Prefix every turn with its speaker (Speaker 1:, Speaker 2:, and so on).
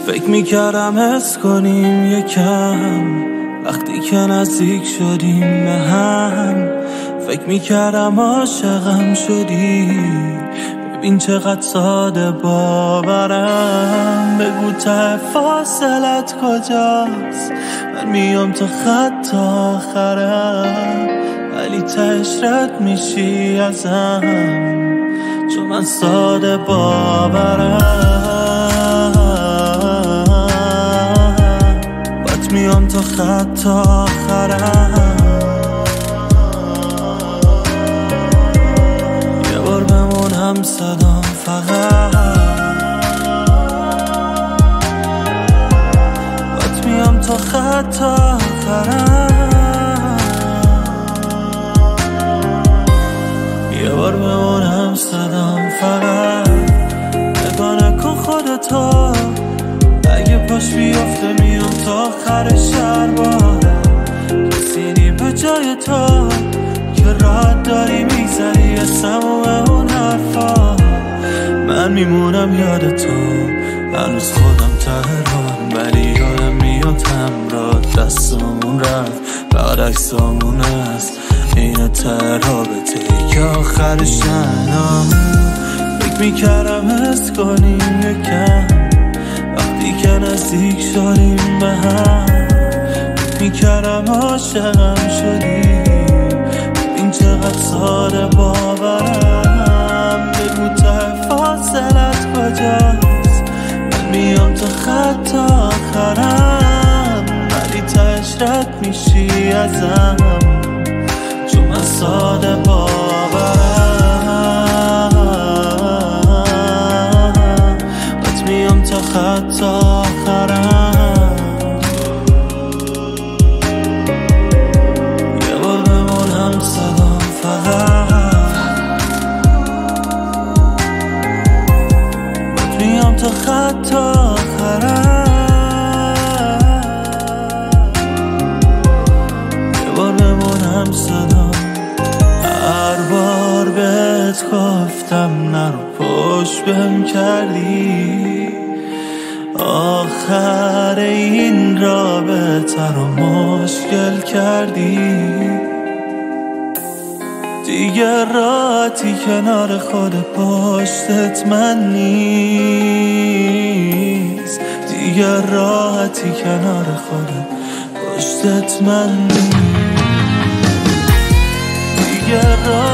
Speaker 1: فکر میکردم حس کنیم یکم وقتی که نزدیک شدیم به هم. فکر میکردم عاشقم شدی، ببین چقدر ساده باورم. بگو ته فاصلت کجاست، من میام تا خط تا آخرم، ولی تهش رد میشی ازم، چون من ساده باورم. بات میام تا خط تا آخرم، یه بار بمون هم صدام فقط. بات میام تا خط تا آخرم، یه بار بمون هم صدام فقط. نگاه نکن خودتو، اگه پاش بیافته میام تا آخر شهر بارم. کسی نی به جای تو که راه داری میزنی اسمم اون حرفا. من میمونم یاد تو، هنوز خودم تهران، ولی یادم میاد همراه دستامون رفت، بعد عکسامون هست این ته رابطه که آخرش نام. فکر میکردم حس کنیم یکم وقتی که نزدیک شدیم به هم. فکر میکردم عاشقم شدی، این چقدر ساده باورم. بگو ته فاصلت کجاست، من میام تا خط تا آخرم، ولی تهش رد میشی ازم، چون من ساده باورم. بات میام تا خط تا آخرم، یه بار بمون هم صدام فقط. بات میام تا خط تا آخرم، یه بار بمون هم صدام. هر بار بهت گفتم نرو پشت بهم کردی، آخر این رابطه رو مشکل کردی. دیگه راحتی کنار خود پشتت من نیست، دیگه راحتی کنار خود پشتت من نیست، دیگه